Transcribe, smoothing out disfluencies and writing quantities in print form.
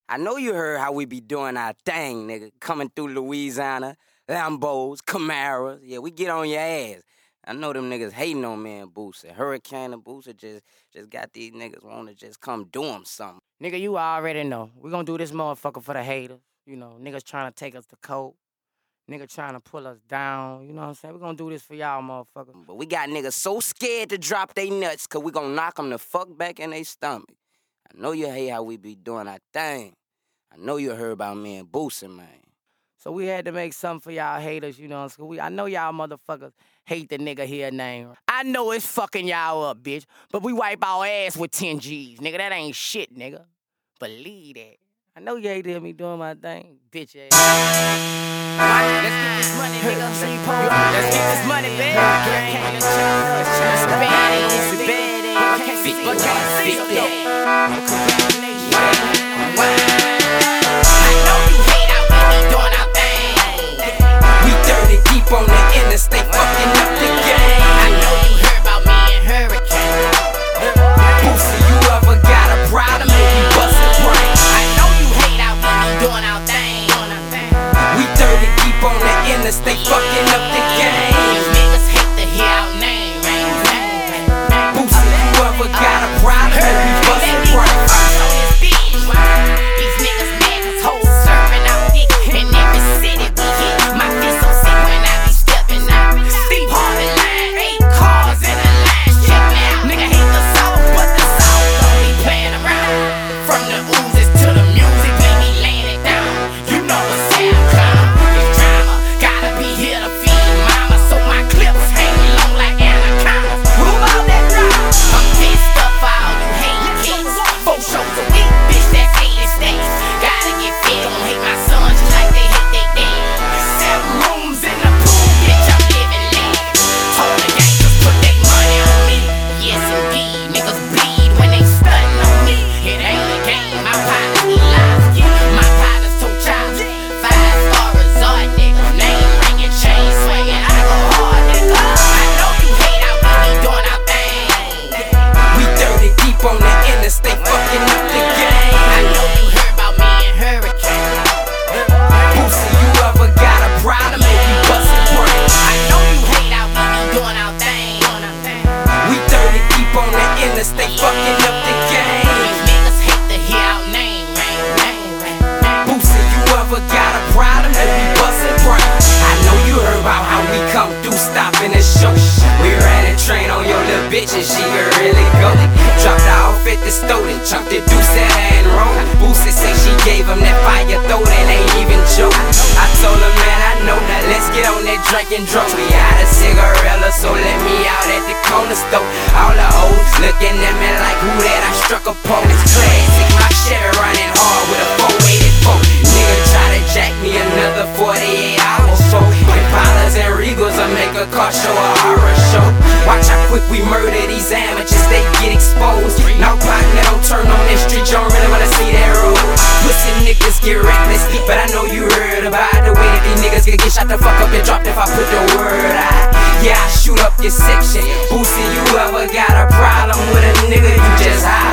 I know you heard how we be doing our thing, nigga. Coming through Louisiana, Lambos, Camaros. Yeah, we get on your ass. I know them niggas hating on me and Boosie. Hurricane and Boosie just got these niggas want to just come do them something. Nigga, you already know. We gonna do this motherfucker for the haters. You know, niggas trying to take us to court. Nigga trying to pull us down. You know what I'm saying? We gonna do this for y'all, motherfuckers. But we got niggas so scared to drop they nuts because we gonna knock them the fuck back in their stomach. I know you hate how we be doing our thing. I know you heard about me and Boosie, man. So we had to make something for y'all haters, you know what I'm saying? I know y'all motherfuckers hate the nigga here name. I know it's fucking y'all up, bitch. But we wipe our ass with 10 G's. Nigga, that ain't shit, nigga. Believe that. I know you hate to hear me doing my thing, bitch ass. Let's get this money, nigga. Let's get this money, baby. On the interstate, fucking up the game. I know you heard about me and Hurricane. Boosie, you ever got a problem? Make me bust a brain. I know you hate how we be doing our thing. We dirty deep on the interstate, fucking up the game. These niggas hate to hear our name, man. Boosie, you ever got a problem? Make me bust a brain. These niggas mad 'cause hoes serving out dick in every city we hit. My fist so sick when I be stepping out. Steve Harvey line, 8 cars in a line. Check me out. Nigga hate the South, but the South don't be playing around. From the oozes to the music, baby, laying it down. You know what's SoundCloud. It's drama, gotta be here to feed mama. So my clips hang long like anacondas. Move out that drama. I'm pissed up for all you hate kids. 4 shows a week, bitch, that's 80 states. Gotta get fit, don't hate my son just like they hate they dad. 7 rooms in the pool, bitch, I'm living large. Told the gangsters put their money on me. Yes, indeed, niggas bleed when they stuntin' on me. It ain't a game, my partners eat lives. My partners told Charles, 5-star resort, nigga. Name ringing, chain swinging, I go hard, nigga. I know you hate how we be doing our thing. We dirty deep on the interstate, fucking up the game. I know you heard about me and Hurricane. Boosie, you ever got a problem? Make me bust a brain. I know you hate how we be doing our thing. We dirty deep on the interstate, fucking up the game. These niggas hate to hear our name, man. Boosie, you ever got a problem? Make me bust a brain. I know you heard about how we come through, stopping the show. We ran a train on your little bitch and she could really go. Dropped the outfit to stolen, chunked the deuce at her and rolled. Boosie say she gave him that fire throat and ain't even joke. I told her, man, I know that. Let's get on that drinking drunk. We out of cigarella, so let me out at the corner store. All the hoes looking at me like who that I struck a pole. It's classic, my Chevy running hard with a 484. Nigga try to jack me another 48 hours for. Impalas and Regals will make a car show a horror show. Watch how quick we murder these amateurs, they get exposed. Now partner, don't turn on that street, you don't really wanna see that road. Pussy niggas get reckless, but I know you heard about the way that these niggas get shot the fuck up and dropped if I put the word out. Yeah, I shoot up your section. Boosie, you ever got a problem with a nigga, you just hide.